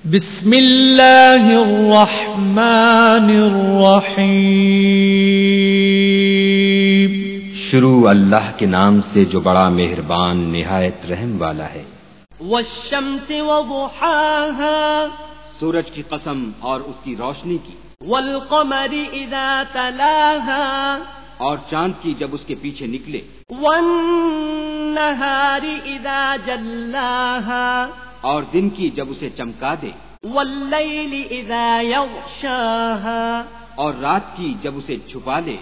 بسم اللہ الرحمن الرحیم۔ شروع اللہ کے نام سے جو بڑا مہربان نہایت رحم والا ہے۔ والشمس وضحاها، سورج کی قسم اور اس کی روشنی کی، والقمر اذا تلاها، اور چاند کی جب اس کے پیچھے نکلے، والنہار اذا جلاها، اور دن کی جب اسے چمکا دے، واللیل اذا یغشاها، اور رات کی جب اسے چھپا لے،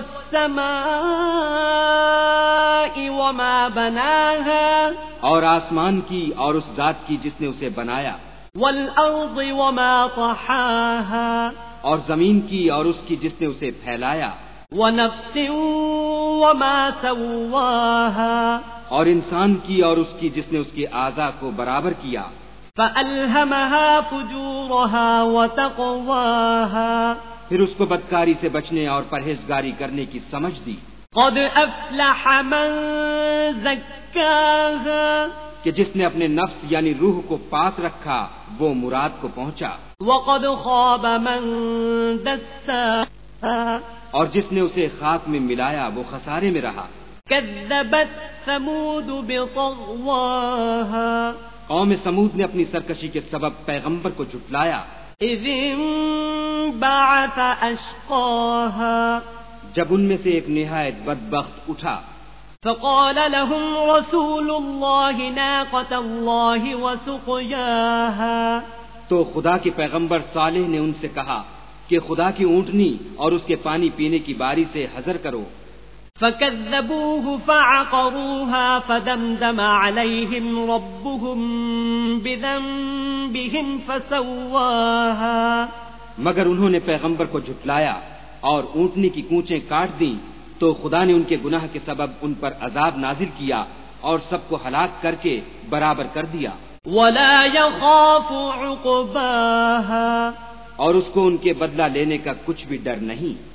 والسماء وما بناها، اور آسمان کی اور اس ذات کی جس نے اسے بنایا، والارض وما طحاها، اور زمین کی اور اس کی جس نے اسے پھیلایا، ونفس وما سواها، اور انسان کی اور اس کی جس نے اس کے اعضاء کو برابر کیا، فألهمها فجورها وتقواها، پھر اس کو بدکاری سے بچنے اور پرہیزگاری کرنے کی سمجھ دی، قد افلح من زکاها، کہ جس نے اپنے نفس یعنی روح کو پاک رکھا وہ مراد کو پہنچا، وقد خاب من دساها، اور جس نے اسے خاک میں ملایا وہ خسارے میں رہا۔ كذبت ثمود بطغواها، قوم سمود نے اپنی سرکشی کے سبب پیغمبر کو جھٹلایا، اذ انبعث اشقاها، جب ان میں سے ایک نہایت بدبخت اٹھا، فقال لهم رسول الله ناقة الله وسقياها، تو خدا کے پیغمبر صالح نے ان سے کہا کہ خدا کی اونٹنی اور اس کے پانی پینے کی باری سے حذر کرو۔ فكذبوه فعقروها فدمدم عليهم ربهم بذنبهم فسواها، مگر انہوں نے پیغمبر کو جھٹلایا اور اونٹنی کی کونچیں کاٹ دیں تو خدا نے ان کے گناہ کے سبب ان پر عذاب نازل کیا اور سب کو ہلاک کر کے برابر کر دیا، ولا يخاف عقباها، اور اس کو ان کے بدلہ لینے کا کچھ بھی ڈر نہیں۔